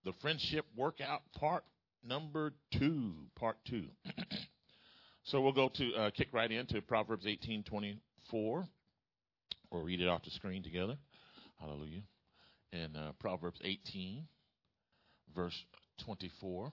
the friendship workout part part two. So we'll go to kick right into Proverbs 18:24. We'll read it off the screen together. Hallelujah. And Proverbs 18, verse 24.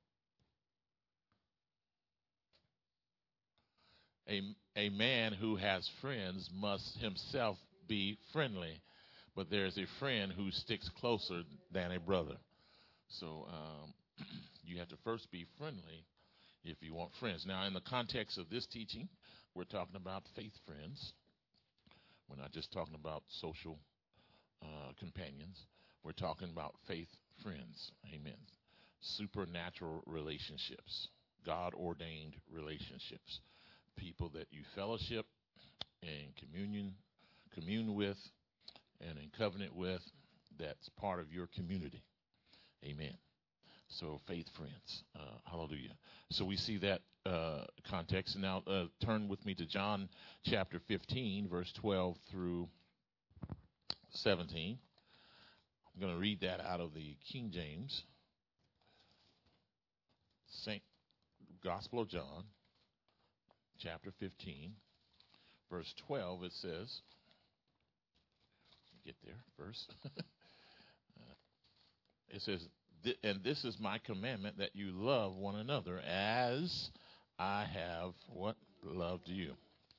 A man who has friends must himself be friendly, but there's a friend who sticks closer than a brother. So you have to first be friendly if you want friends. Now, in the context of this teaching, we're talking about faith friends. We're not just talking about social companions. We're talking about faith friends. Amen. Supernatural relationships, God-ordained relationships, people that you fellowship and commune with, and in covenant with, that's part of your community. Amen. So faith friends. Hallelujah. So we see that context. Now turn with me to John chapter 15, verse 12 through 17. I'm going to read that out of the King James. Gospel of John, chapter 15, verse 12, it says, get there first. It says, and this is my commandment, that you love one another as I have what? Loved you.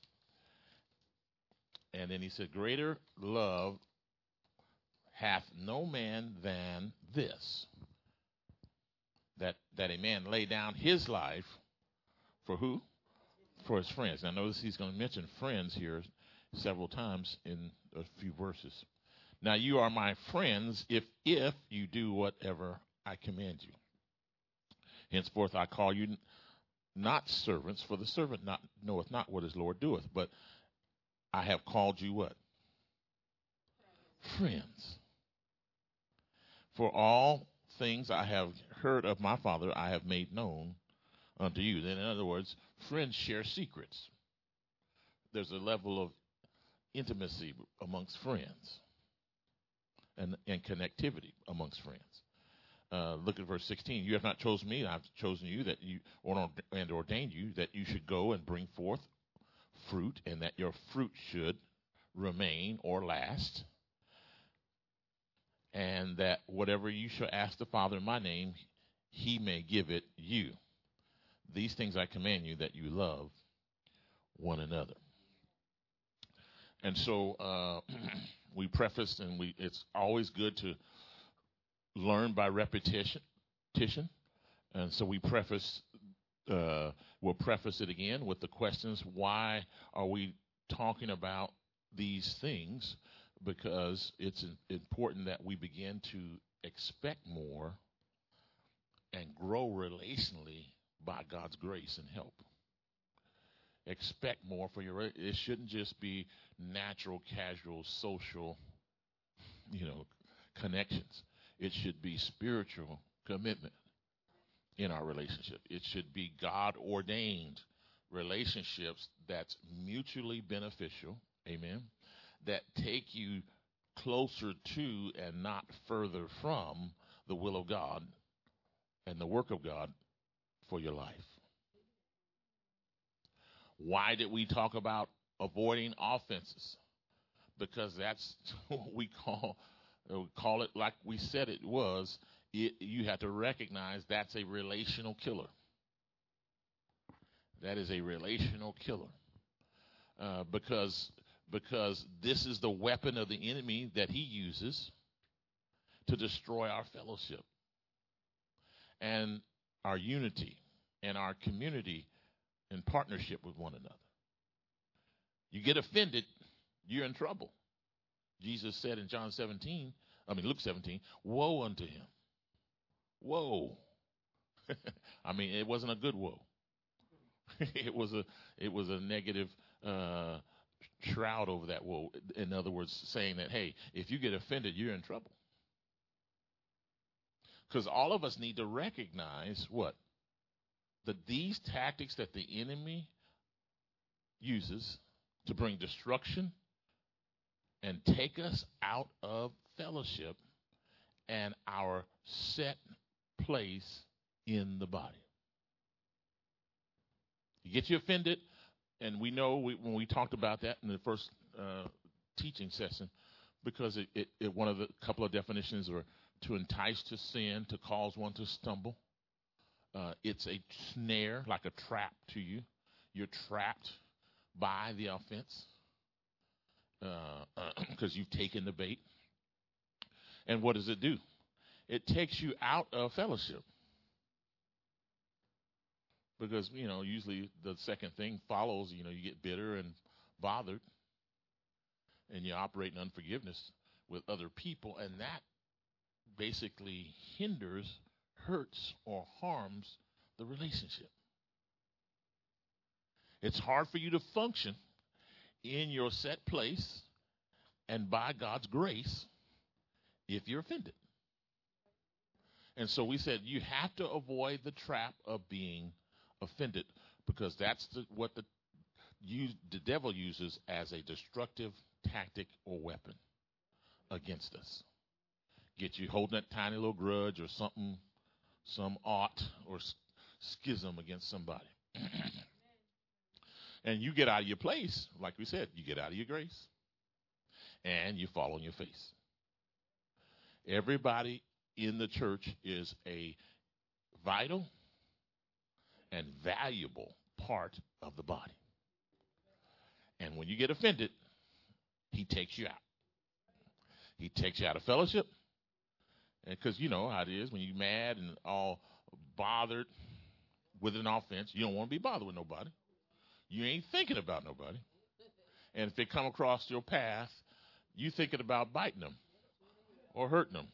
And then he said, greater love hath no man than this, that a man lay down his life for who? For his friends. Now notice he's going to mention friends here several times in a few verses. Now you are my friends if you do whatever I command you. Henceforth I call you not servants, for the servant knoweth not what his Lord doeth, but I have called you what? Friends. For all things I have heard of my Father I have made known unto you. Then in other words, friends share secrets. There's a level of intimacy amongst friends and connectivity amongst friends. Look at verse 16. You have not chosen me, I've chosen you and ordained you that you should go and bring forth fruit, and that your fruit should remain or last, and that whatever you shall ask the Father in my name, he may give it you. These things I command you, that you love one another. And so we prefaced, and it's always good to learn by repetition. And so we'll preface it again with the questions, why are we talking about these things? Because it's important that we begin to expect more and grow relationally by God's grace and help. Expect more for your. It shouldn't just be natural, casual, social, connections. It should be spiritual commitment in our relationship. It should be God-ordained relationships that's mutually beneficial. Amen. That take you closer to and not further from the will of God and the work of God for your life. Why did we talk about avoiding offenses? Because that's what we call it like we said it was. You have to recognize that's a relational killer. That is a relational killer. Because this is the weapon of the enemy that he uses to destroy our fellowship and our unity and our community in partnership with one another. You get offended, you're in trouble. Jesus said in Luke 17, woe unto him. Woe. It wasn't a good woe. It was a negative shroud over that woe. In other words, saying that, hey, if you get offended, you're in trouble. Because all of us need to recognize what? That these tactics that the enemy uses to bring destruction and take us out of fellowship and our set place in the body. You get you offended, and we know when we talked about that in the first teaching session, because one of the couple of definitions are to entice to sin, to cause one to stumble. It's a snare, like a trap to you. You're trapped by the offense because you've taken the bait. And what does it do? It takes you out of fellowship. Because, usually the second thing follows, you get bitter and bothered, and you operate in unforgiveness with other people, and that basically hinders, hurts, or harms the relationship. It's hard for you to function in your set place and by God's grace if you're offended. And so we said you have to avoid the trap of being offended, because that's what the devil uses as a destructive tactic or weapon against us. Get you holding that tiny little grudge or something, some ought or schism against somebody. And you get out of your place, like we said, you get out of your grace, and you fall on your face. Everybody in the church is a vital and valuable part of the body. And when you get offended, he takes you out. He takes you out of fellowship. Because you know how it is when you're mad and all bothered with an offense. You don't want to be bothered with nobody. You ain't thinking about nobody. And if they come across your path, you thinking about biting them or hurting them.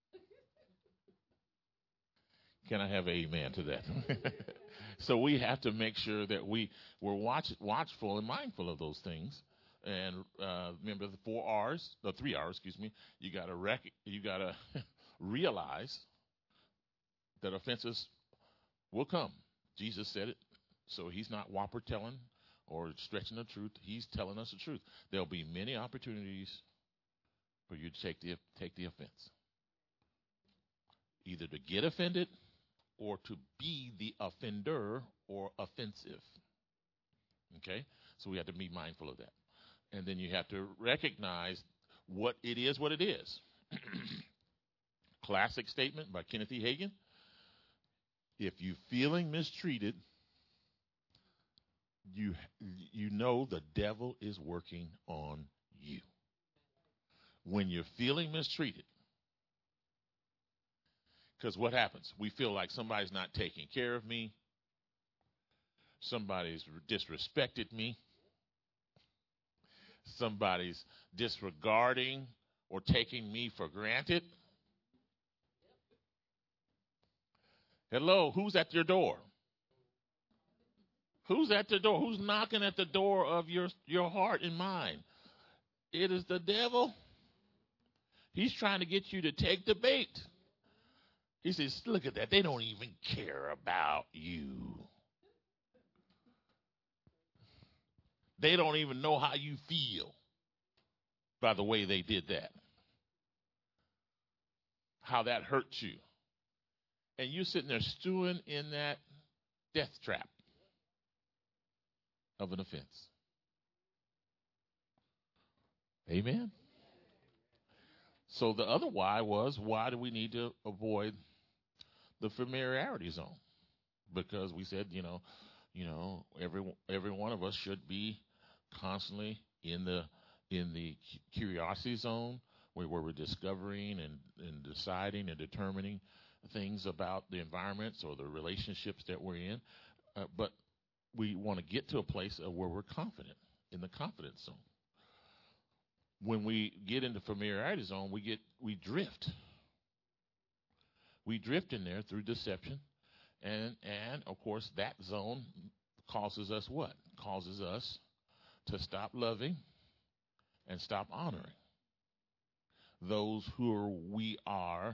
Can I have an amen to that? So we have to make sure that we're watchful and mindful of those things. And remember the 3 R's, excuse me. You got to realize that offenses will come. Jesus said it, so he's not whopper telling or stretching the truth. He's telling us the truth. There'll be many opportunities for you to take the offense, either to get offended or to be the offender or offensive. Okay? So we have to be mindful of that. And then you have to recognize what it is. Classic statement by Kenneth E. Hagin. If you're feeling mistreated, you know the devil is working on you. When you're feeling mistreated, because what happens? We feel like somebody's not taking care of me. Somebody's disrespected me. Somebody's disregarding or taking me for granted. Hello, who's at your door? Who's at the door? Who's knocking at the door of your heart and mind? It is the devil. He's trying to get you to take the bait. He says, look at that. They don't even care about you. They don't even know how you feel by the way they did that. How that hurt you. And you're sitting there stewing in that death trap of an offense. Amen. So the other why was, why do we need to avoid the familiarity zone? Because we said, every one of us should be constantly in the curiosity zone, where we're discovering and deciding and determining things about the environments or the relationships that we're in. But we want to get to a place of where we're confident, in the confidence zone. When we get into familiarity zone, we drift. We drift in there through deception, and of course that zone causes us what? Causes us to stop loving and stop honoring those we are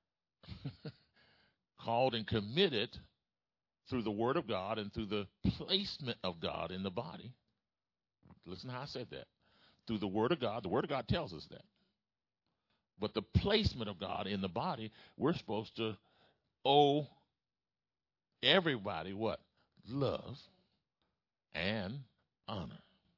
called and committed through the Word of God and through the placement of God in the body. Listen how I said that. Through the Word of God tells us that. But the placement of God in the body, we're supposed to owe everybody what? Love and honor.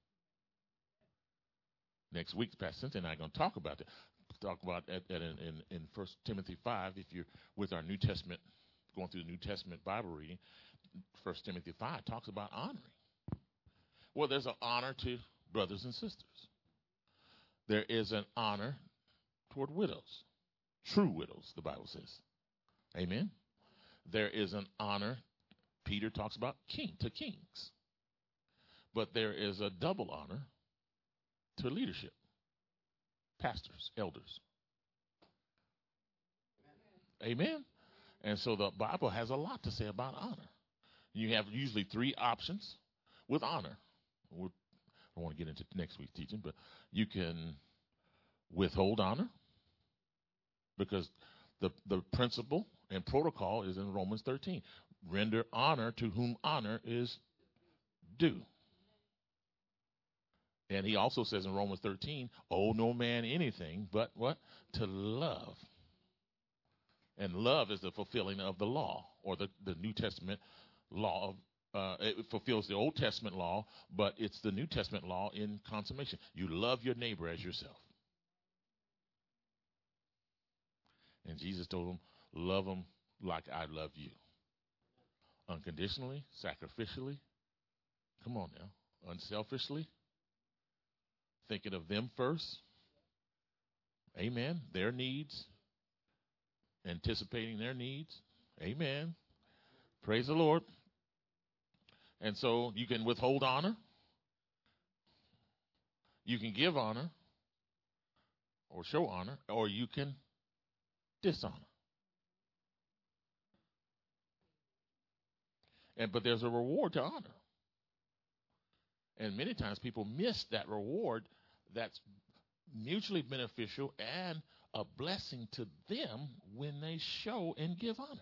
Next week, Pastor Cynthia and I are going to talk about that. Talk about that in 1 Timothy 5. If you're with our New Testament, going through the New Testament Bible reading, 1 Timothy 5 talks about honoring. Well, there's an honor to brothers and sisters. There is an honor toward widows, true widows, the Bible says. Amen. There is an honor, Peter talks about to kings. But there is a double honor to leadership, pastors, elders. Amen. And so the Bible has a lot to say about honor. You have usually three options with honor. I don't want to get into next week's teaching, but you can withhold honor because the principle and protocol is in Romans 13. Render honor to whom honor is due. And he also says in Romans 13, owe no man anything but what? To love. And love is the fulfilling of the law, or the New Testament law. It fulfills the Old Testament law, but it's the New Testament law in consummation. You love your neighbor as yourself. And Jesus told them, love them like I love you. Unconditionally, sacrificially. Come on now. Unselfishly. Thinking of them first. Amen. Their needs. Anticipating their needs. Amen. Praise the Lord. And so you can withhold honor. You can give honor or show honor, or you can dishonor. But there's a reward to honor. And many times people miss that reward that's mutually beneficial and a blessing to them when they show and give honor.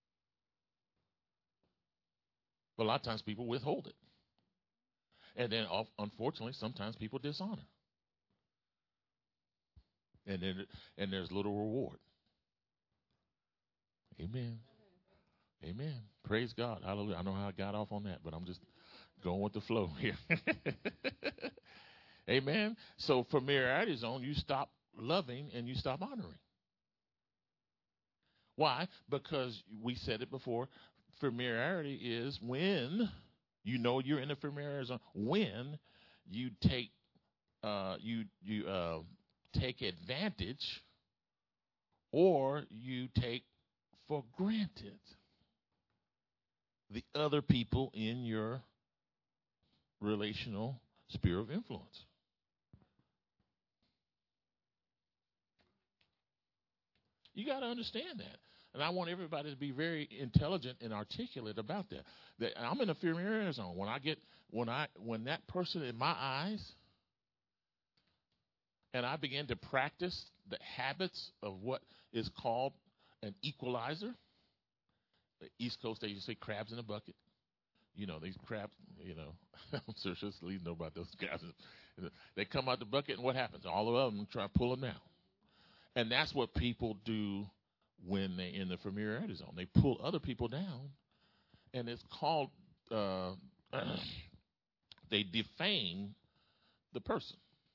But a lot of times people withhold it. And then, unfortunately, sometimes people dishonor. And there's little reward. Amen. Amen. Praise God. Hallelujah. I know how I got off on that, but I'm just going with the flow here. Amen. So familiarity zone, you stop loving and you stop honoring. Why? Because we said it before. Familiarity is when you know you're in a familiarity zone. When you take take advantage, or you take for granted the other people in your relational sphere of influence. You got to understand that. And I want everybody to be very intelligent and articulate about that. That I'm in a familiarity zone. When that person in my eyes, and I begin to practice the habits of what is called an equalizer. The East Coast, they used to say crabs in a bucket. You know, these crabs, I'm sure Lee know about those guys. They come out the bucket, and what happens? All of them try to pull them down. And that's what people do when they're in the familiarity zone. They pull other people down, and it's called, they defame the person.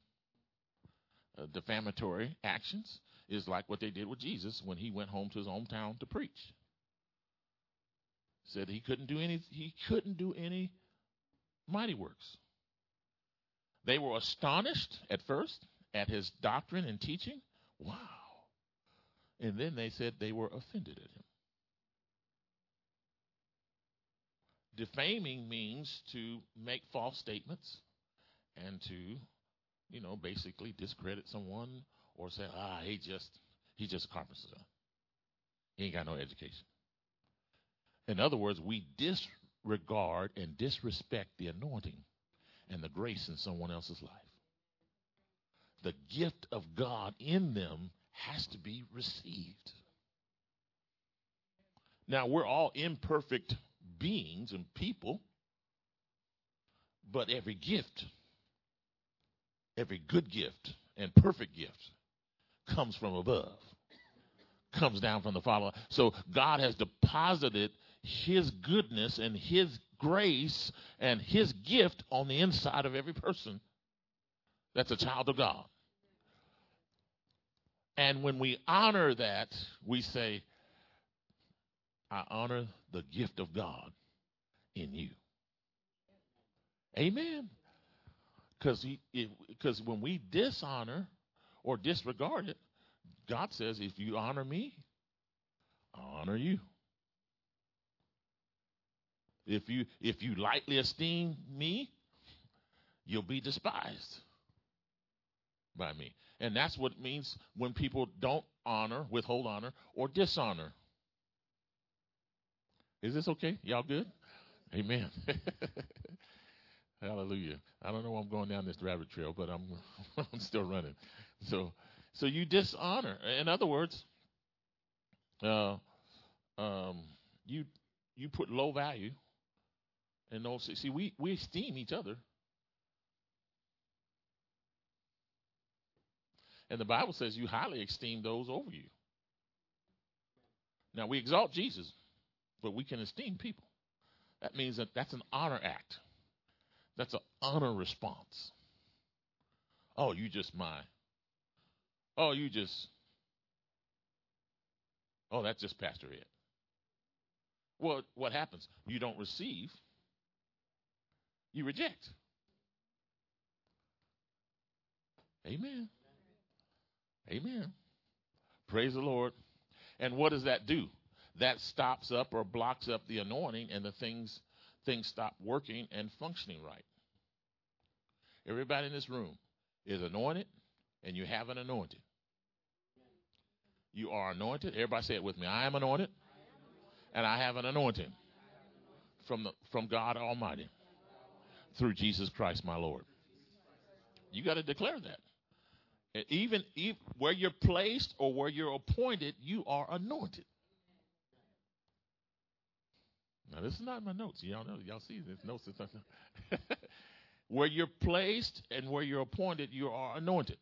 Defamatory actions is like what they did with Jesus when he went home to his hometown to preach. Said he couldn't do any mighty works. They were astonished at first at his doctrine and teaching. Wow. And then they said they were offended at him. Defaming means to make false statements and to, basically discredit someone or say, he's just a carpenter's son. He ain't got no education. In other words, we disregard and disrespect the anointing and the grace in someone else's life. The gift of God in them has to be received. Now, we're all imperfect beings and people, but every gift, every good gift and perfect gift comes from above, comes down from the Father. So God has deposited his goodness and his grace and his gift on the inside of every person that's a child of God. And when we honor that, we say, I honor the gift of God in you. Amen. Because when we dishonor or disregard it, God says, if you honor me, I'll honor you. If you lightly esteem me, you'll be despised by me. And that's what it means when people don't honor, withhold honor, or dishonor. Is this okay? Y'all good? Amen. Hallelujah. I don't know why I'm going down this rabbit trail, but I'm still running. So you dishonor. In other words, you put low value in those. See, we esteem each other. And the Bible says you highly esteem those over you. Now, we exalt Jesus, but we can esteem people. That means that's an honor act. That's an honor response. Oh, you just mine. Oh, that's just Pastor Ed. Well, what happens? You don't receive. You reject. Amen. Amen. Praise the Lord. And what does that do? That stops up or blocks up the anointing, and the things stop working and functioning right. Everybody in this room is anointed, and you have an anointing. You are anointed. Everybody say it with me. I am anointed, and I have an anointing from God Almighty through Jesus Christ, my Lord. You got to declare that. And even where you're placed or where you're appointed, you are anointed. Now, this is not my notes. Y'all know. Y'all see this notes. Where you're placed and where you're appointed, you are anointed.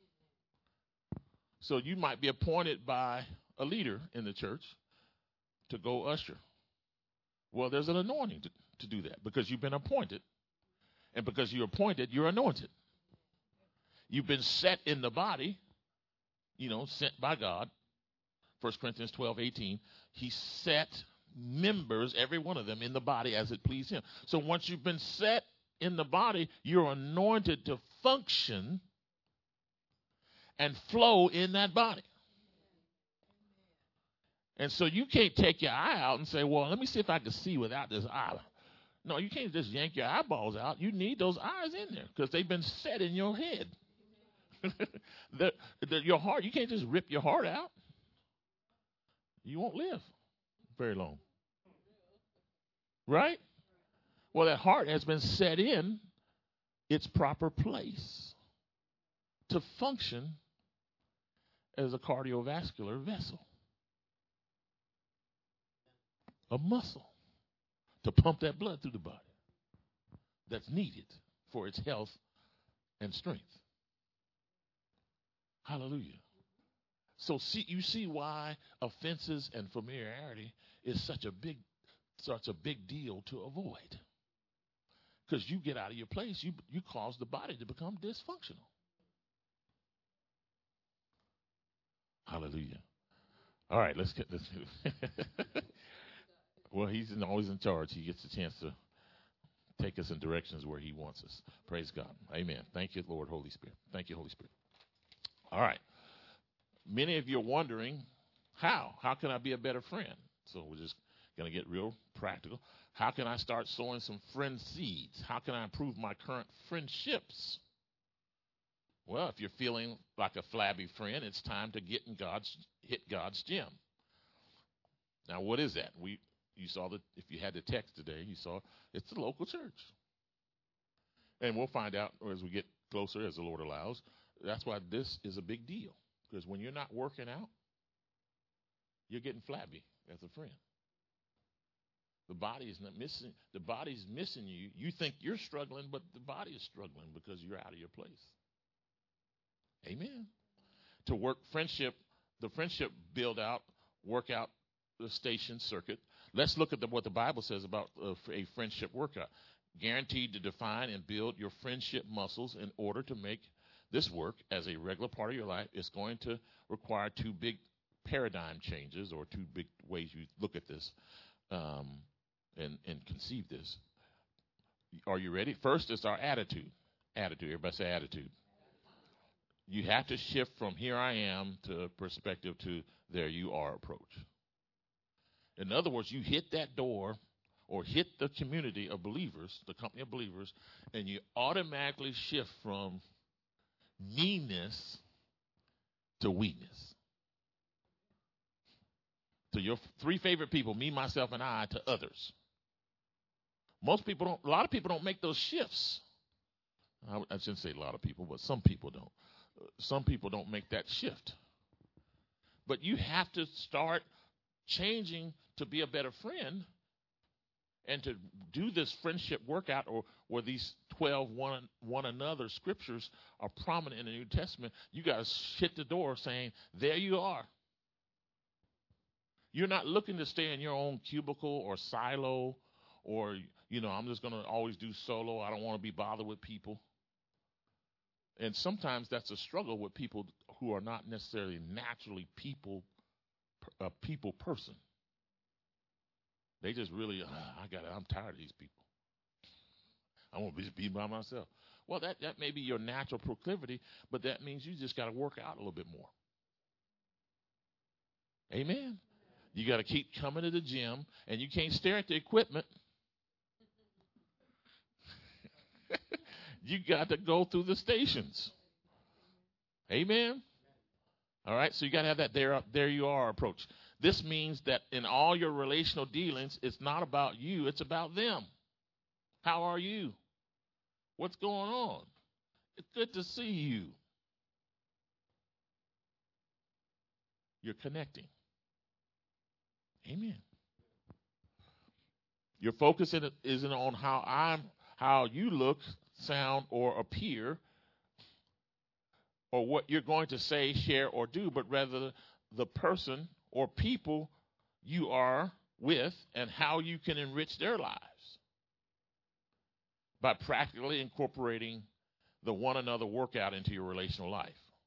So you might be appointed by a leader in the church to go usher. Well, there's an anointing to do that because you've been appointed. And because you're appointed, you're anointed. You've been set in the body, sent by God. 1 Corinthians 12:18. He set members, every one of them, in the body as it pleased him. So once you've been set in the body, you're anointed to function and flow in that body. And so you can't take your eye out and say, well, let me see if I can see without this eye. No, you can't just yank your eyeballs out. You need those eyes in there because they've been set in your head. Your heart, you can't just rip your heart out. You won't live very long. Right? Well, that heart has been set in its proper place to function as a cardiovascular vessel, a muscle to pump that blood through the body that's needed for its health and strength. Hallelujah. So you see why offenses and familiarity is such a big deal to avoid. Because you get out of your place, you cause the body to become dysfunctional. Hallelujah. All right, let's get this. Well, he's always in charge. He gets a chance to take us in directions where he wants us. Praise God. Amen. Thank you, Lord, Holy Spirit. Thank you, Holy Spirit. All right. Many of you are wondering, how? How can I be a better friend? So we're just going to get real practical. How can I start sowing some friend seeds? How can I improve my current friendships? Well, if you're feeling like a flabby friend, it's time to hit God's gym. Now, what is that? You saw that if you had the text today, you saw it's the local church. And we'll find out as we get closer, as the Lord allows. That's why this is a big deal. Because when you're not working out, you're getting flabby as a friend. The body is not missing. The body's missing you. You think you're struggling, but the body is struggling because you're out of your place. Amen. to work friendship, the friendship build out, work out the station circuit. Let's look at what the Bible says about a friendship workout. Guaranteed to define and build your friendship muscles in order to make this work as a regular part of your life. It's going to require two big paradigm changes, or two big ways you look at this and conceive this. Are you ready? First is our attitude. Attitude. Everybody say attitude. You have to shift from here I am to perspective to there you are approach. In other words, you hit that door or hit the community of believers, the company of believers, and you automatically shift from meanness to weakness. To your three favorite people, me, myself, and I, to others. A lot of people don't make those shifts. I shouldn't say a lot of people, but some people don't. Some people don't make that shift. But you have to start changing to be a better friend and to do this friendship workout, or where these 12 one another scriptures are prominent in the New Testament. You got to hit the door saying, there you are. You're not looking to stay in your own cubicle or silo, or, I'm just going to always do solo. I don't want to be bothered with people. And sometimes that's a struggle with people who are not necessarily naturally a people person. They just really, I'm tired of these people. I want to be by myself. Well, that may be your natural proclivity, but that means you just got to work out a little bit more. Amen. You got to keep coming to the gym, and you can't stare at the equipment. You got to go through the stations. Amen. All right, so you got to have that there you are approach. This means that in all your relational dealings, it's not about you, it's about them. How are you? What's going on? It's good to see you. You're connecting. Amen. Your focus isn't on how you look, sound, or appear, or what you're going to say, share, or do, but rather the person or people you are with and how you can enrich their lives by practically incorporating the one another workout into your relational life.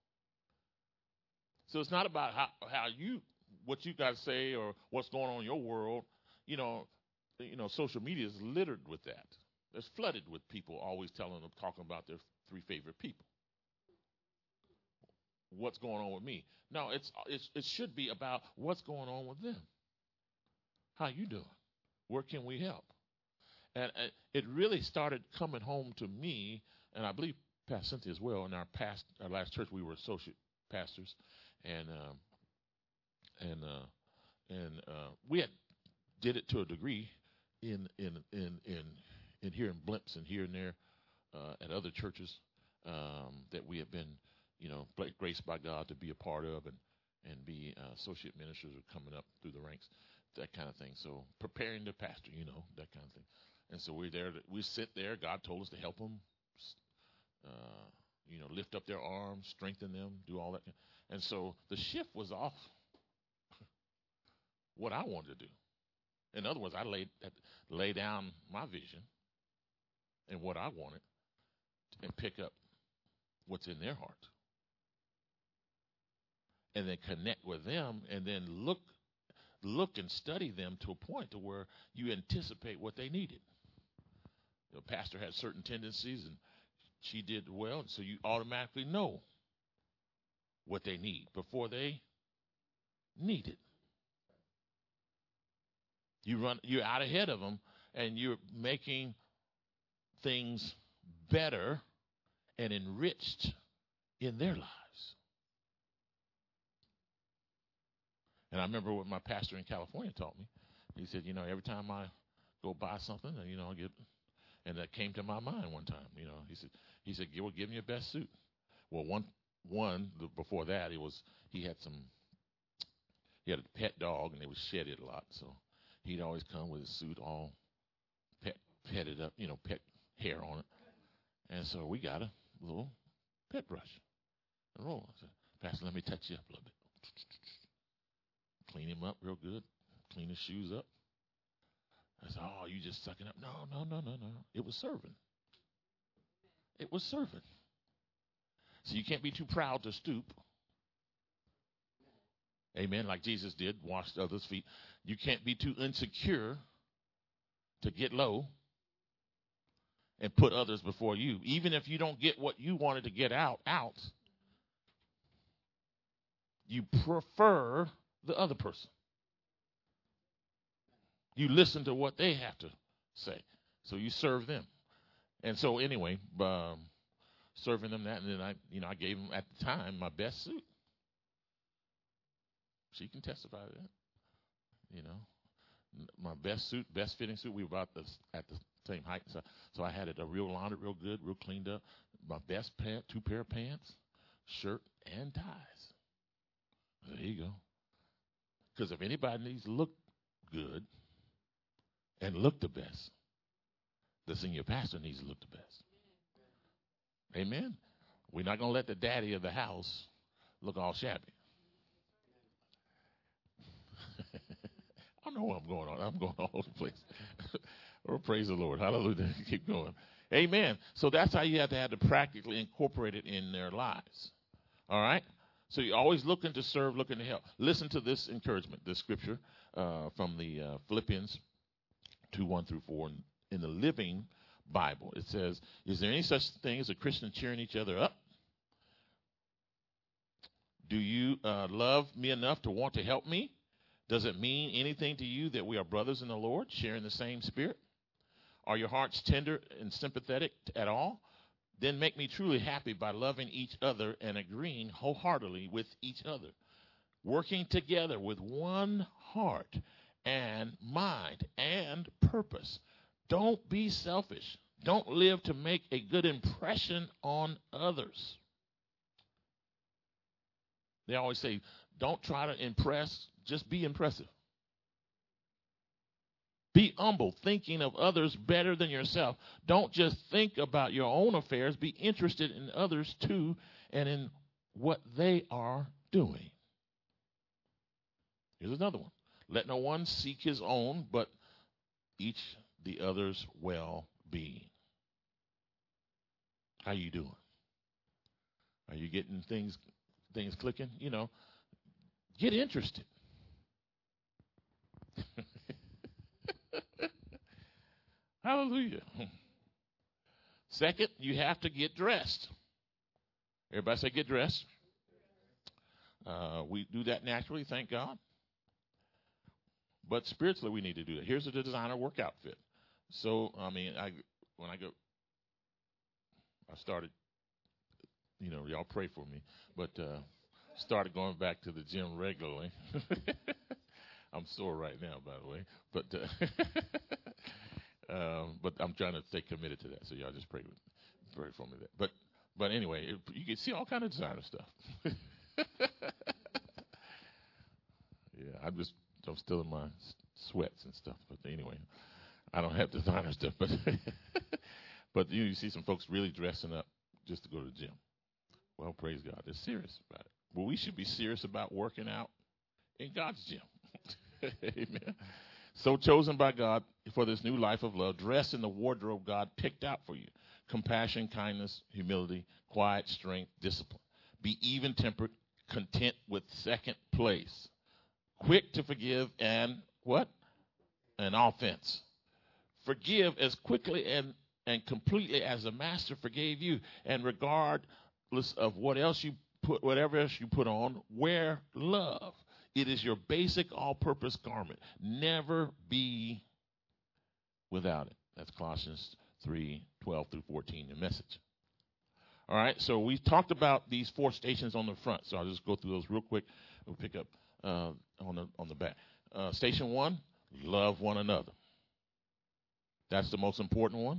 So it's not about what you guys say or what's going on in your world. Social media is littered with that. It's flooded with people always talking about their three favorite people. What's going on with me? No, it should be about what's going on with them. How you doing? Where can we help? And it really started coming home to me, and I believe Pastor Cynthia as well. In our last church, we were associate pastors, and we did it to a degree in here in Blimps and here and there at other churches that we have been, graced by God to be a part of and be associate ministers are coming up through the ranks, that kind of thing. So preparing the pastor, that kind of thing. And so we're there. We sit there. God told us to help them, lift up their arms, strengthen them, do all that. And so the shift was off what I wanted to do. In other words, I lay down my vision and what I wanted and pick up what's in their heart. And then connect with them, and then look and study them to a point to where you anticipate what they needed. The pastor had certain tendencies, and she did well, so you automatically know what they need before they need it. You're out ahead of them, and you're making things better and enriched in their lives. And I remember what my pastor in California taught me. He said, every time I go buy something, I get, and that came to my mind one time. He said, well, give me your best suit. Well, before that, he had a pet dog, and they would shed it a lot, so he'd always come with his suit all petted up, pet hair on it. And so we got a little pet brush and roll. I said, Pastor, let me touch you up a little bit. Clean him up real good. Clean his shoes up. I said, oh, you just sucking up. No. It was serving. It was serving. So you can't be too proud to stoop. Amen. Like Jesus did, washed others' feet. You can't be too insecure to get low and put others before you. Even if you don't get what you wanted to get out, you prefer the other person. You listen to what they have to say. So you serve them. And so anyway, serving them that, and then I gave them at the time my best suit. She can testify to that. My best suit, best fitting suit. We were about at the same height, so I had it real laundered, real good, real cleaned up. My best pant, 2 pair of pants, shirt, and ties. There you go. Because if anybody needs to look good and look the best, the senior pastor needs to look the best. Amen. We're not going to let the daddy of the house look all shabby. I don't know where I'm going on. I'm going all over the place. Oh, praise the Lord. Hallelujah. Keep going. Amen. So that's how you have to practically incorporate it in their lives. All right? So you're always looking to serve, looking to help. Listen to this encouragement, this scripture from the Philippians 2:1-4 in the Living Bible. It says, is there any such thing as a Christian cheering each other up? Do you love me enough to want to help me? Does it mean anything to you that we are brothers in the Lord, sharing the same spirit? Are your hearts tender and sympathetic at all? Then make me truly happy by loving each other and agreeing wholeheartedly with each other, working together with one heart and mind and purpose. Don't be selfish. Don't live to make a good impression on others. They always say, don't try to impress, just be impressive. Be humble, thinking of others better than yourself. Don't just think about your own affairs. Be interested in others too and in what they are doing. Here's another one. Let no one seek his own, but each the other's well-being. How you doing? Are you getting things clicking? Get interested. Hallelujah. Second, you have to get dressed. Everybody say get dressed. We do that naturally, thank God. But spiritually, we need to do that. Here's a designer work outfit. So, I started, y'all pray for me, but started going back to the gym regularly. I'm sore right now, by the way, but I'm trying to stay committed to that. So y'all just pray for me that. But anyway, you can see all kind of designer stuff. Yeah, I'm still in my sweats and stuff. But anyway, I don't have designer stuff. But you see some folks really dressing up just to go to the gym. Well, praise God. They're serious about it. Well, we should be serious about working out in God's gym. Amen. So chosen by God for this new life of love, dressed in the wardrobe God picked out for you. Compassion, kindness, humility, quiet, strength, discipline. Be even-tempered, content with second place. Quick to forgive and what? An offense. Forgive as quickly and completely as the master forgave you. And regardless of whatever else you put on, wear love. It is your basic all-purpose garment. Never be without it. That's Colossians 3:12-14, the Message. All right, so we talked about these 4 stations on the front. So I'll just go through those real quick. We'll pick up on the back. Station 1, love one another. That's the most important one.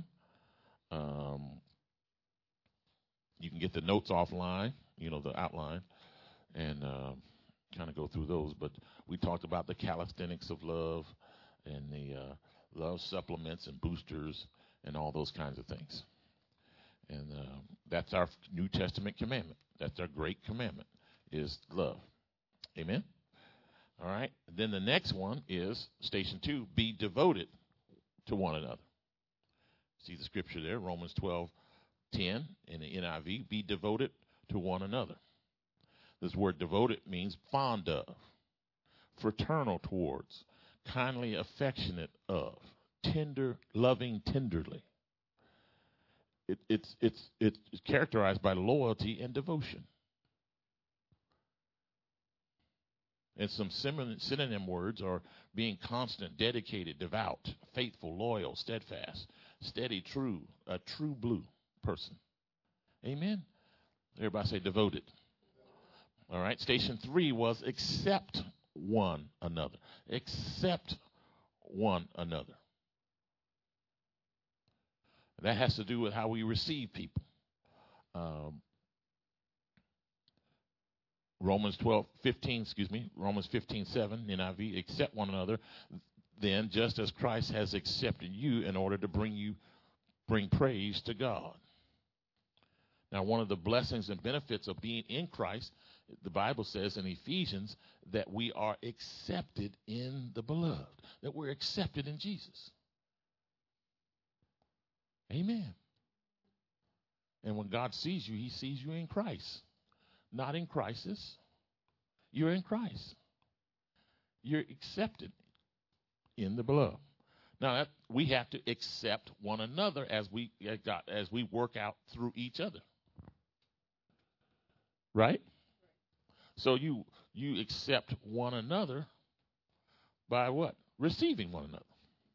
You can get the notes offline, the outline, and kind of go through those. But we talked about the calisthenics of love and the love supplements and boosters and all those kinds of things. And that's our New Testament commandment. That's our great commandment, is love. Amen. All right. Then the next one is station 2, be devoted to one another. See the scripture there, Romans 12:10 in the NIV, be devoted to one another. This word devoted means fond of, fraternal towards, kindly affectionate of, tender, loving tenderly. It's characterized by loyalty and devotion. And some synonym words are being constant, dedicated, devout, faithful, loyal, steadfast, steady, true, a true blue person. Amen. Everybody say devoted. All right. Station 3 was accept one another. Accept one another. That has to do with how we receive people. Romans 15:7, NIV, accept one another, then just as Christ has accepted you in order to bring praise to God. Now, one of the blessings and benefits of being in Christ, the Bible says in Ephesians that we are accepted in the beloved, that we're accepted in Jesus. Amen. And when God sees you, he sees you in Christ. Not in crisis. You're in Christ. You're accepted in the beloved. Now, we have to accept one another as we work out through each other. Right? So you accept one another by what? Receiving one another.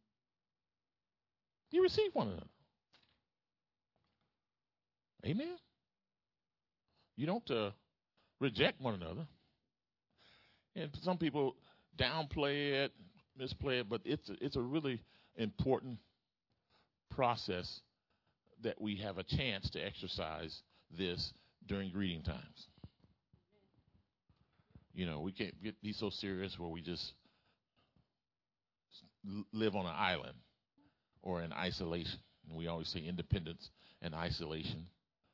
You receive one another. Amen. You don't reject one another. And some people downplay it, misplay it, but it's a really important process that we have a chance to exercise this during greeting times. You know, we can't be so serious where we just live on an island or in isolation. And we always say independence and isolation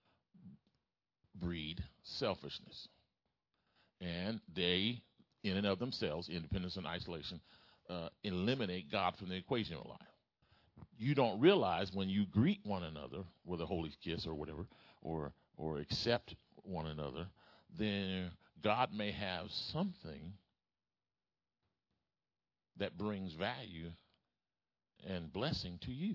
breed selfishness. And they, in and of themselves, independence and isolation, eliminate God from the equation of life. You don't realize when you greet one another with a holy kiss or whatever, or accept one another, then God may have something that brings value and blessing to you.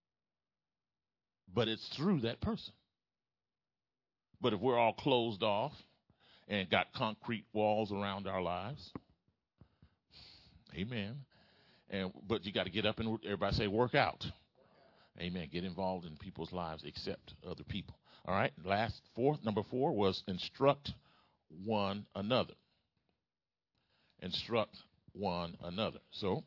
But it's through that person. But if we're all closed off and got concrete walls around our lives, amen. But you got to get up and everybody say work out. Amen. Get involved in people's lives, accept other people. All right. Number 4 was instruct one another. Instruct one another. So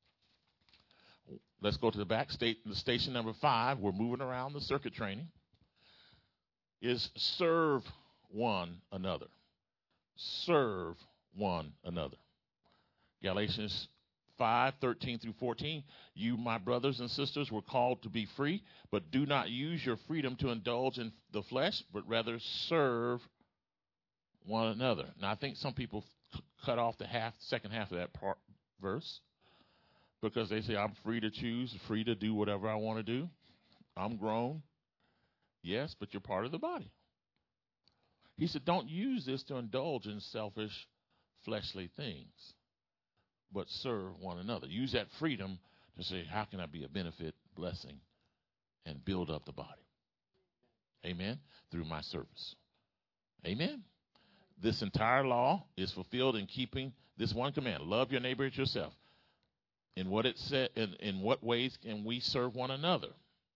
let's go to the back. Station number 5. We're moving around the circuit training. Is serve one another. Serve one another. Galatians 5:13 through 14. You, my brothers and sisters, were called to be free, but do not use your freedom to indulge in the flesh, but rather serve one another. Now, I think some people cut off the second half of that verse because they say, I'm free to choose, free to do whatever I want to do. I'm grown. Yes, but you're part of the body. He said, don't use this to indulge in selfish, fleshly things, but serve one another. Use that freedom to say, how can I be a benefit, blessing, and build up the body? Amen. Through my service. Amen. This entire law is fulfilled in keeping this one command: love your neighbor as yourself. In what it said, in what ways can we serve one another?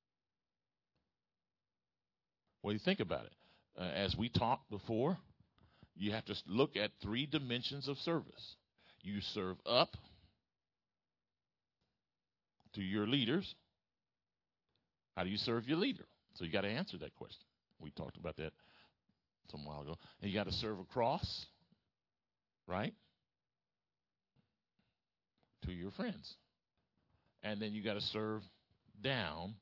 Well, you think about it. As we talked before, you have to look at 3 dimensions of service. You serve up to your leaders. How do you serve your leader? So you got to answer that question. We talked about that some while ago. And you got to serve across, right, to your friends. And then you got to serve down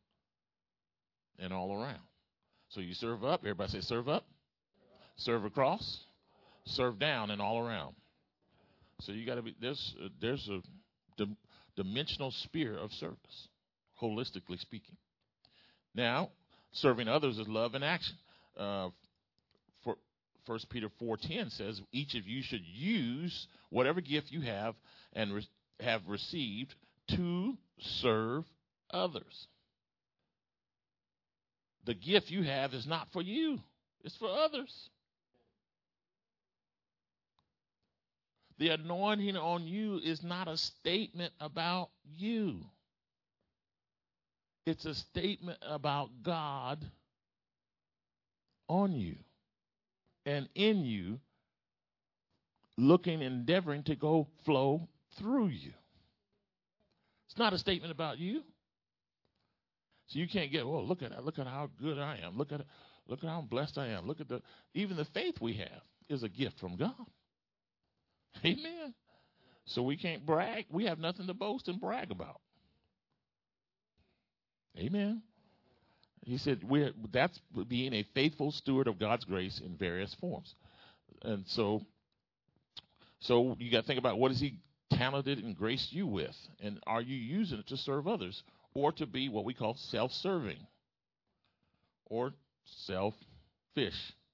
and all around. So you serve up. Everybody say serve up. Serve across. serve down and all around. So you got to be there's a dimensional sphere of service, holistically speaking. Now, serving others is love in action. For 1 Peter 4:10 says, each of you should use whatever gift you have and have received to serve others. The gift you have is not for you. It's for others. The anointing on you is not a statement about you. It's a statement about God on you and in you, endeavoring to go flow through you. It's not a statement about you. So you can't get, oh, look at how good I am. Look at how blessed I am. Even the faith we have is a gift from God. Amen. So we can't brag. We have nothing to boast and brag about. Amen. He said that's being a faithful steward of God's grace in various forms. And so you got to think about, what is he talented and graced you with? And are you using it to serve others, or to be what we call self-serving or selfish?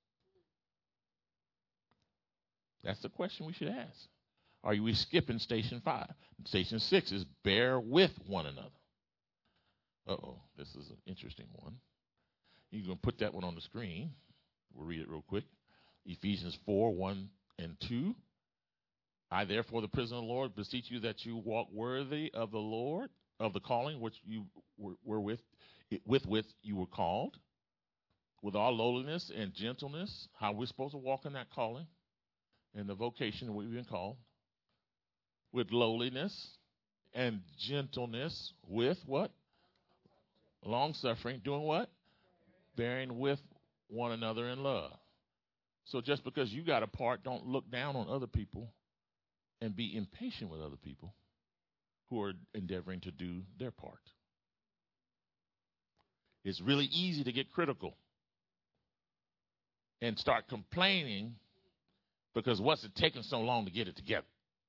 That's the question we should ask. Are we skipping station 5? Station 6 is bear with one another. Uh-oh, this is an interesting one. You're going to put that one on the screen. We'll read it real quick. Ephesians 4:1-2. I, therefore, the prisoner of the Lord, beseech you that you walk worthy of the Lord, of the calling which you were with you were called, with all lowliness and gentleness. How we're supposed to walk in that calling, in the vocation that we've been called, with lowliness and gentleness, with what? Long-suffering. Doing what? Bearing with one another in love. So just because you got a part, don't look down on other people and be impatient with other people who are endeavoring to do their part. It's really easy to get critical and start complaining because what's it taking so long to get it together?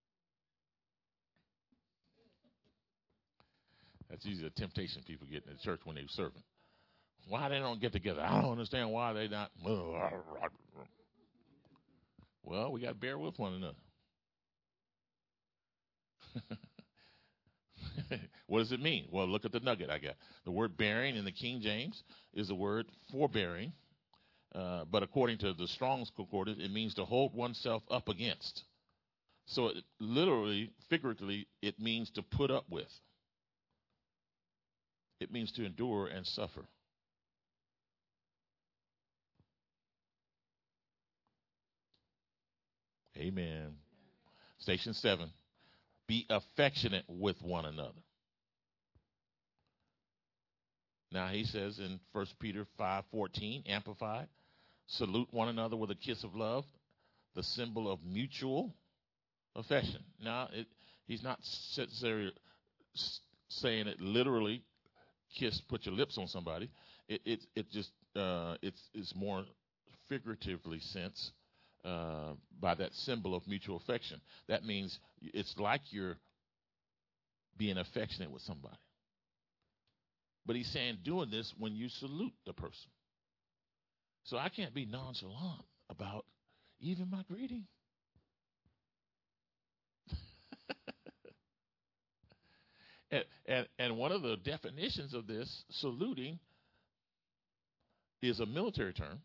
That's usually a temptation people get in the church when they're serving. Why they don't get together? I don't understand why they not. Well, we got to bear with one another. What does it mean? Well, look at the nugget I got. The word bearing in the King James is the word forbearing. But according to the Strong's Concordance, it means to hold oneself up against. So it literally, figuratively, it means to put up with. It means to endure and suffer. Amen. Station 7. Be affectionate with one another. Now he says in 1 Peter 5:14, Amplified, salute one another with a kiss of love, the symbol of mutual affection. Now he's not necessarily saying it literally, put your lips on somebody. It's more figuratively sense by that symbol of mutual affection. That means it's like you're being affectionate with somebody. But he's saying doing this when you salute the person. So I can't be nonchalant about even my greeting. And one of the definitions of this, saluting, is a military term.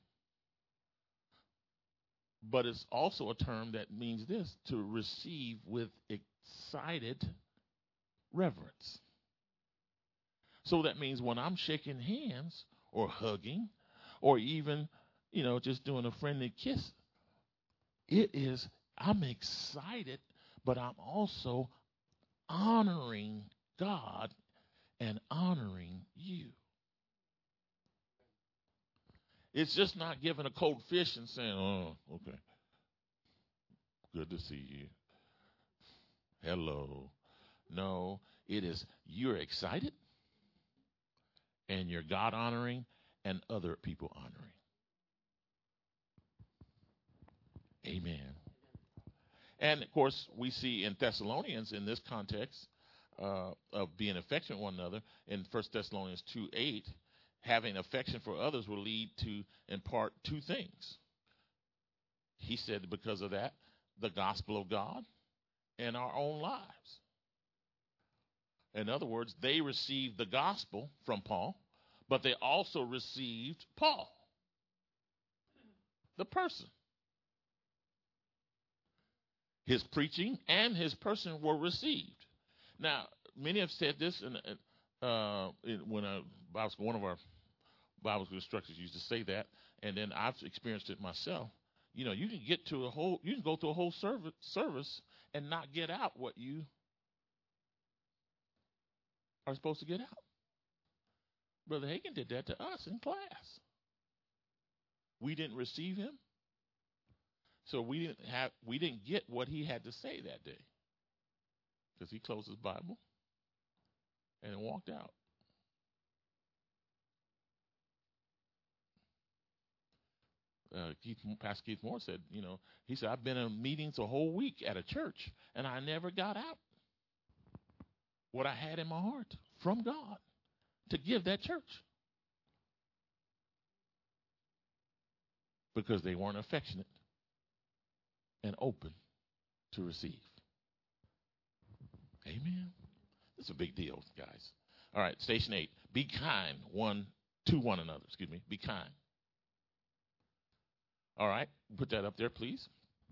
But it's also a term that means this, to receive with excited reverence. So that means when I'm shaking hands or hugging or even, just doing a friendly kiss, I'm excited, but I'm also honoring God and honoring you. It's just not giving a cold fish and saying, oh, okay, good to see you. Hello. No, it is you're excited and you're God honoring and other people honoring. Amen. And of course, we see in Thessalonians in this context of being affectionate one another in 1 Thessalonians 2:8, having affection for others will lead to, in part, two things. He said because of that, the gospel of God and our own lives. In other words, they received the gospel from Paul, but they also received Paul, the person. His preaching and his person were received. Now, many have said this, and when one of our Bible school instructors used to say that, and then I've experienced it myself. You know, you can go through a whole service and not get out what you are supposed to get out. Brother Hagin did that to us in class. We didn't receive him, so we didn't get what he had to say that day, because he closed his Bible and walked out. Pastor Keith Moore said, he said, I've been in meetings a whole week at a church, and I never got out what I had in my heart from God to give that church, because they weren't affectionate and open to receive. Amen. It's a big deal, guys. All right, station 8. Be kind to one another. Be kind. All right, put that up there, please.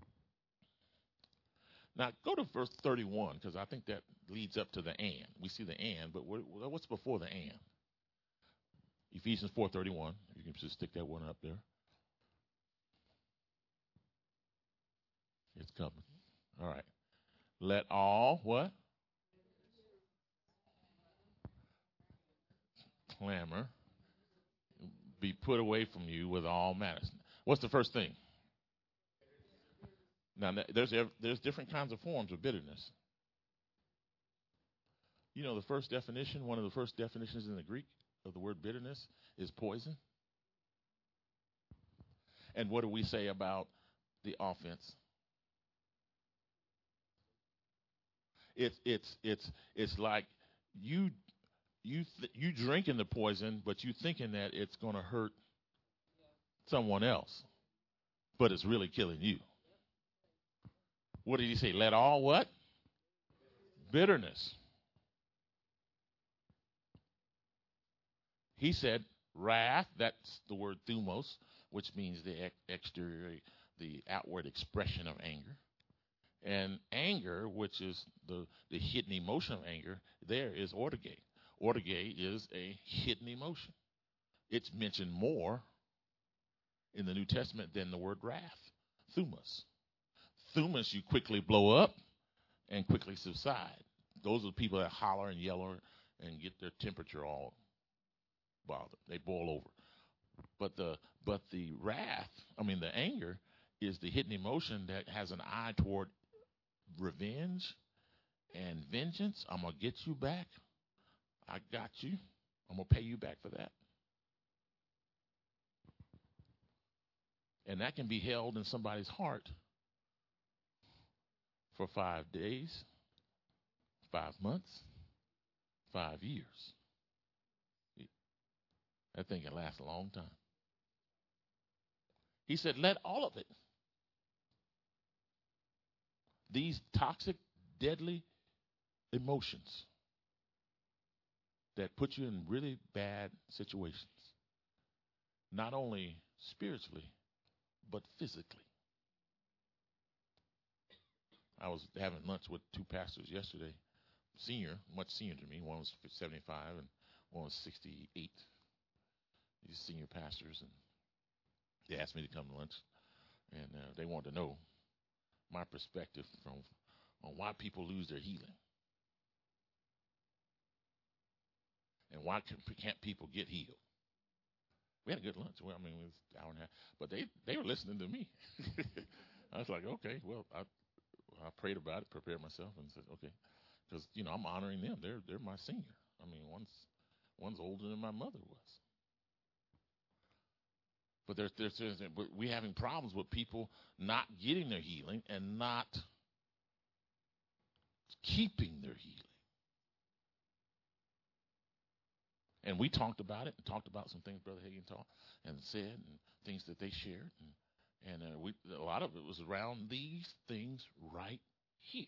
Now, go to verse 31, because I think that leads up to the and. We see the and, but what's before the and? Ephesians 4:31. You can just stick that one up there. It's coming. All right. Let all what? Clamor be put away from you with all malice. What's the first thing? Now, there's different kinds of forms of bitterness. The first definition, one of the first definitions in the Greek of the word bitterness is poison. And what do we say about the offense? It's like you drinking the poison, but you thinking that it's going to hurt someone else, but it's really killing you. What did he say? Let all what? Bitterness. He said wrath, that's the word thumos, which means the exterior, the outward expression of anger. And anger, which is the hidden emotion of anger, there is ortige. Ortige is a hidden emotion. It's mentioned more in the New Testament than the word wrath. Thumos. Thumos, you quickly blow up and quickly subside. Those are the people that holler and yell and get their temperature all bothered. They boil over. But the wrath, the anger, is the hidden emotion that has an eye toward revenge and vengeance. I'm going to get you back. I got you. I'm going to pay you back for that. And that can be held in somebody's heart for 5 days, 5 months, 5 years. That thing can last a long time. He said, let all of it. These toxic, deadly emotions that put you in really bad situations, not only spiritually, but physically. I was having lunch with 2 pastors yesterday, much senior to me. One was 75 and one was 68. These senior pastors, and they asked me to come to lunch, and they wanted to know my perspective on why people lose their healing, and why can't people get healed. We had a good lunch. Well, it was an hour and a half, but they were listening to me. I was like, okay, well, I prayed about it, prepared myself, and said, okay, because I'm honoring them. They're my senior. One's older than my mother was. But we're having problems with people not getting their healing and not keeping their healing. And we talked about it and talked about some things Brother Hagin taught and said and things that they shared. And a lot of it was around these things right here.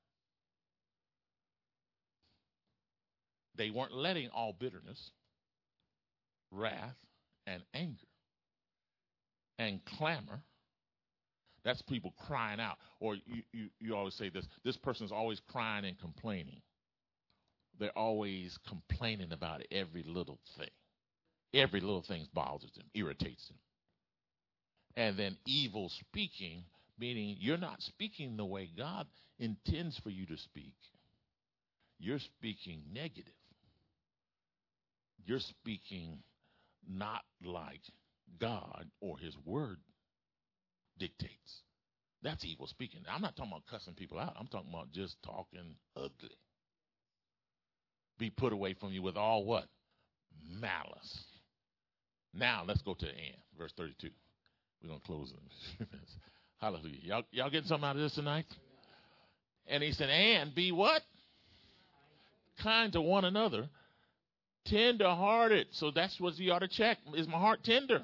They weren't letting all bitterness, wrath, and anger and clamor. That's people crying out. Or you always say this person's always crying and complaining. They're always complaining about every little thing. Every little thing bothers them, irritates them. And then evil speaking, meaning you're not speaking the way God intends for you to speak. You're speaking negative. You're speaking not like God or his word dictates. That's evil speaking. I'm not talking about cussing people out. I'm talking about just talking ugly. Be put away from you with all what? Malice. Now let's go to the end, verse 32. We're going to close in a few minutes. Hallelujah. Y'all getting something out of this tonight? And he said, and be what? Kind to one another. Tender-hearted. So that's what you ought to check. Is my heart tender?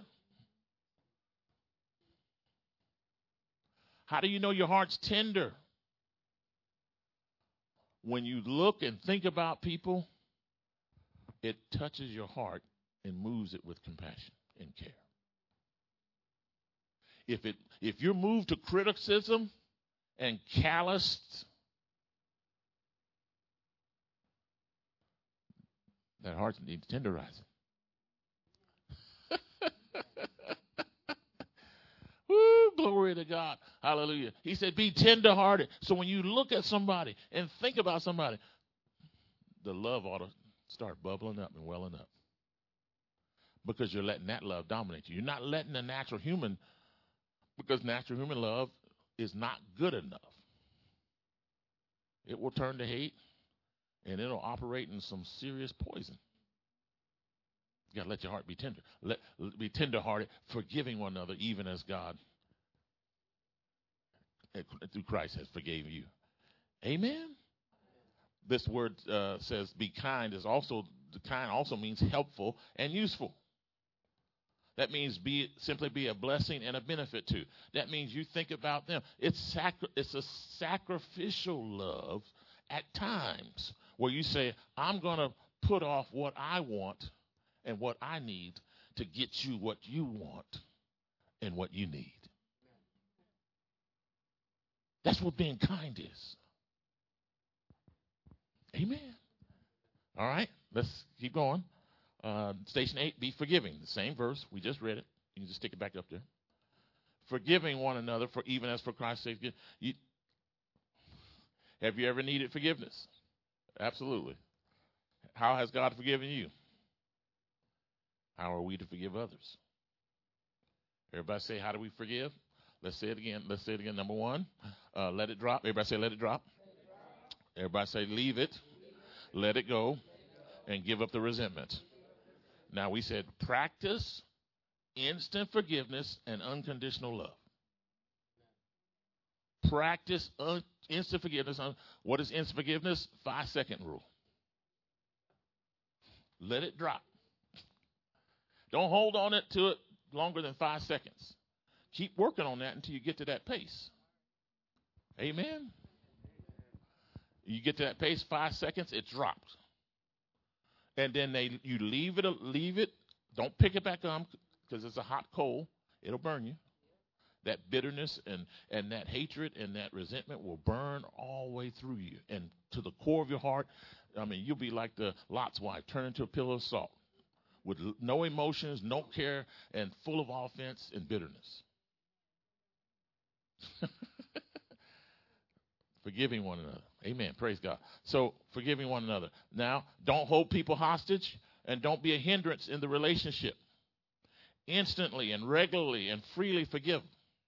How do you know your heart's tender? When you look and think about people, it touches your heart and moves it with compassion and care. If you're moved to criticism and calloused, that heart needs tenderizing. Woo, glory to God. Hallelujah. He said, be tenderhearted. So when you look at somebody and think about somebody, the love ought to start bubbling up and welling up. Because you're letting that love dominate you. You're not letting the natural human, because natural human love is not good enough. It will turn to hate, and it'll operate in some serious poison. You got to let your heart be tender. Be tenderhearted, forgiving one another, even as God, through Christ, has forgave you. Amen? This word says be kind kind also means helpful and useful. That means simply be a blessing and a benefit to. That means you think about them. It's a sacrificial love at times where you say, I'm going to put off what I want and what I need to get you what you want and what you need. That's what being kind is. Amen. All right, let's keep going. Station 8, be forgiving. The same verse. We just read it. You can just stick it back up there. Forgiving one another, for even as for Christ's sake. Have you ever needed forgiveness? Absolutely. How has God forgiven you? How are we to forgive others? Everybody say, how do we forgive? Let's say it again. Number one, let it drop. Everybody say, let it drop. Everybody say, leave it, let it go, and give up the resentment. Now, we said practice instant forgiveness and unconditional love. Practice instant forgiveness. What is instant forgiveness? 5-second rule. Let it drop. Don't hold on to it longer than 5 seconds. Keep working on that until you get to that pace. Amen. You get to that pace, 5 seconds, it drops. And then you leave it. Don't pick it back up because it's a hot coal. It'll burn you. That bitterness and that hatred and that resentment will burn all the way through you and to the core of your heart. I mean, you'll be like the Lot's wife, turn into a pillar of salt with no emotions, no care, and full of offense and bitterness. Forgiving one another. Amen. Praise God. So, forgiving one another. Now, don't hold people hostage and don't be a hindrance in the relationship. Instantly and regularly and freely forgive.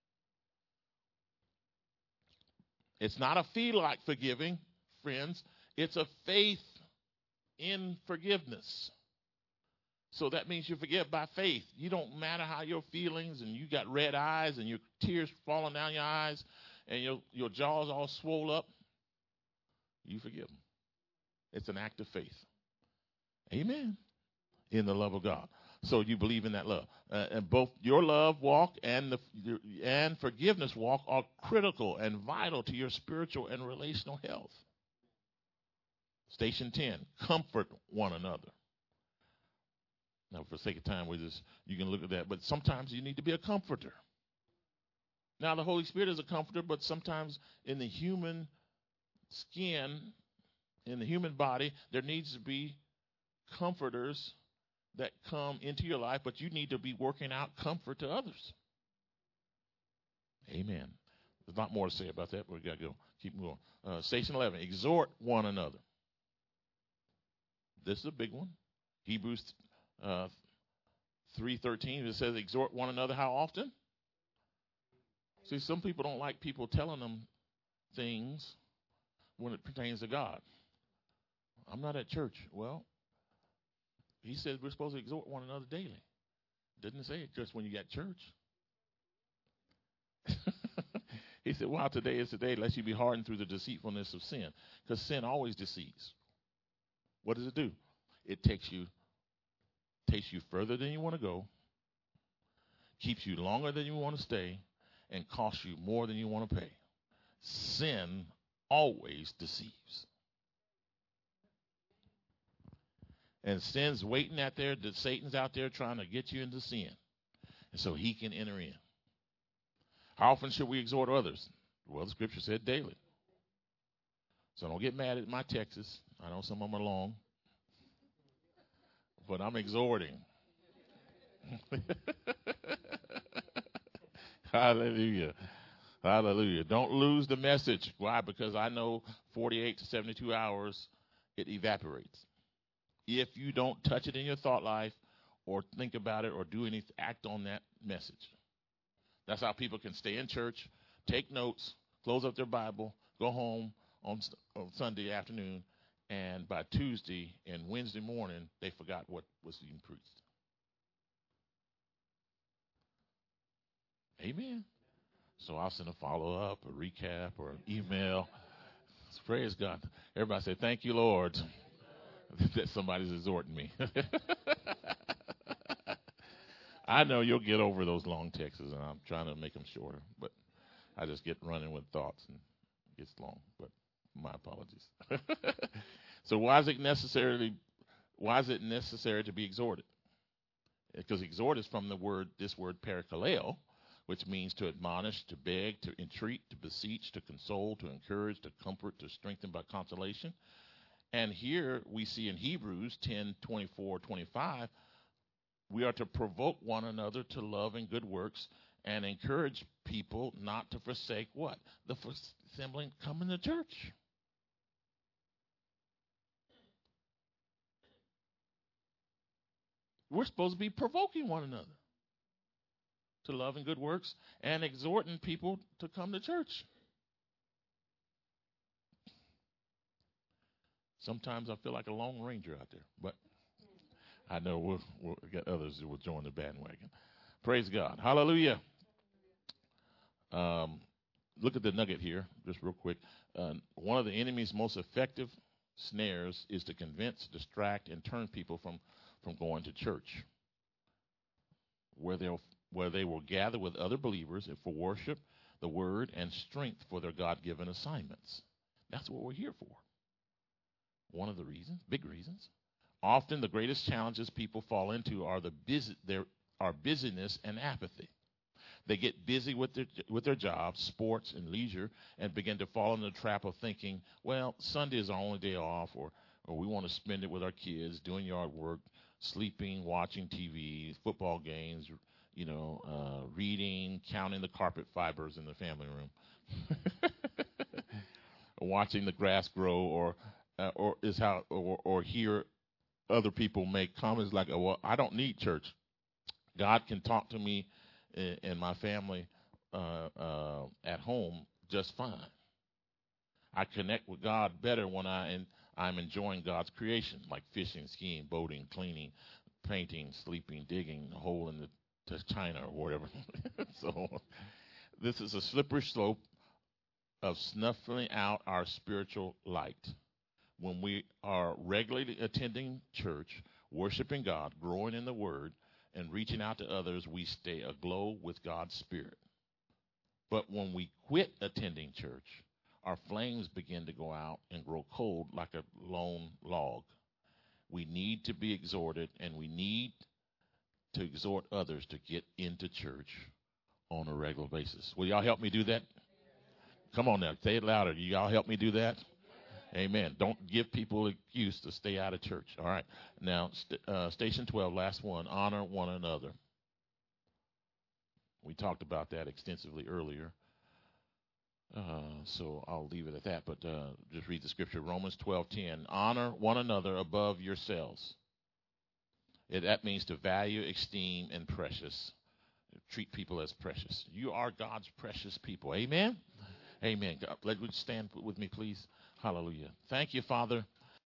It's not a feel-like forgiving, friends. It's a faith in forgiveness. So that means you forgive by faith. You don't matter how your feelings and you got red eyes and your tears falling down your eyes and your jaws all swole up. You forgive them. It's an act of faith. Amen. In the love of God. So you believe in that love. And both your love walk and forgiveness walk are critical and vital to your spiritual and relational health. Station 10, comfort one another. Now, for the sake of time, you can look at that. But sometimes you need to be a comforter. Now, the Holy Spirit is a comforter, but sometimes in the human skin, in the human body, there needs to be comforters that come into your life, but you need to be working out comfort to others. Amen. There's a lot more to say about that, but we got to go. Keep moving. Station 11, exhort one another. This is a big one. Hebrews 3:13, it says, exhort one another how often? See, some people don't like people telling them things when it pertains to God. I'm not at church. Well, he said we're supposed to exhort one another daily. Didn't say it just when you got church. He said, well, today is the day, lest you be hardened through the deceitfulness of sin. Because sin always deceives. What does it do? It takes you further than you want to go, keeps you longer than you want to stay, and costs you more than you want to pay. Sin always deceives. And sin's waiting out there, that Satan's out there trying to get you into sin, and so he can enter in. How often should we exhort others? Well, the scripture said daily. So don't get mad at my texts. I know some of them are long, but I'm exhorting. Hallelujah. Hallelujah. Don't lose the message. Why? Because I know 48 to 72 hours, it evaporates. If you don't touch it in your thought life or think about it or do anything, act on that message. That's how people can stay in church, take notes, close up their Bible, go home on Sunday afternoon, and by Tuesday and Wednesday morning, they forgot what was being preached. Amen. So I'll send a follow-up, a recap, or an email. Praise God. Everybody say, thank you, Lord, that somebody's exhorting me. I know you'll get over those long texts, and I'm trying to make them shorter, but I just get running with thoughts, and it gets long, but my apologies. So why is it necessary to be exhorted? Because exhort is from this word parakaleo, which means to admonish, to beg, to entreat, to beseech, to console, to encourage, to comfort, to strengthen by consolation. And here we see in Hebrews 10:24-25, we are to provoke one another to love and good works and encourage people not to forsake what? The assembling, coming to church. We're supposed to be provoking one another to love and good works and exhorting people to come to church. Sometimes I feel like a lone ranger out there, but I know we'll get others who will join the bandwagon. Praise God. Hallelujah. Look at the nugget here, just real quick. One of the enemy's most effective snares is to convince, distract, and turn people from going to church, where they will gather with other believers for worship, the word, and strength for their God-given assignments. That's what we're here for. One of the reasons, big reasons. Often the greatest challenges people fall into are busyness and apathy. They get busy with their jobs, sports, and leisure, and begin to fall into the trap of thinking, well, Sunday is our only day off, or we want to spend it with our kids, doing yard work, sleeping, watching TV, football games, reading, counting the carpet fibers in the family room, watching the grass grow, or hear other people make comments like, well, I don't need church. God can talk to me and my family at home just fine. I connect with God better when I'm enjoying God's creation, like fishing, skiing, boating, cleaning, painting, sleeping, digging a hole in the china or whatever. So this is a slippery slope of snuffling out our spiritual light. When we are regularly attending church, worshiping God, growing in the Word, and reaching out to others, we stay aglow with God's Spirit. But when we quit attending church, our flames begin to go out and grow cold like a lone log. We need to be exhorted, and we need to exhort others to get into church on a regular basis. Will y'all help me do that? Come on now, say it louder. Y'all help me do that? Amen. Don't give people an excuse to stay out of church. All right. Now, Station 12, last one, honor one another. We talked about that extensively earlier. So I'll leave it at that, but just read the scripture, Romans 12:10. Honor one another above yourselves. That means to value, esteem, and precious. Treat people as precious. You are God's precious people. Amen? Amen. God, let me stand with me, please. Hallelujah. Thank you, Father.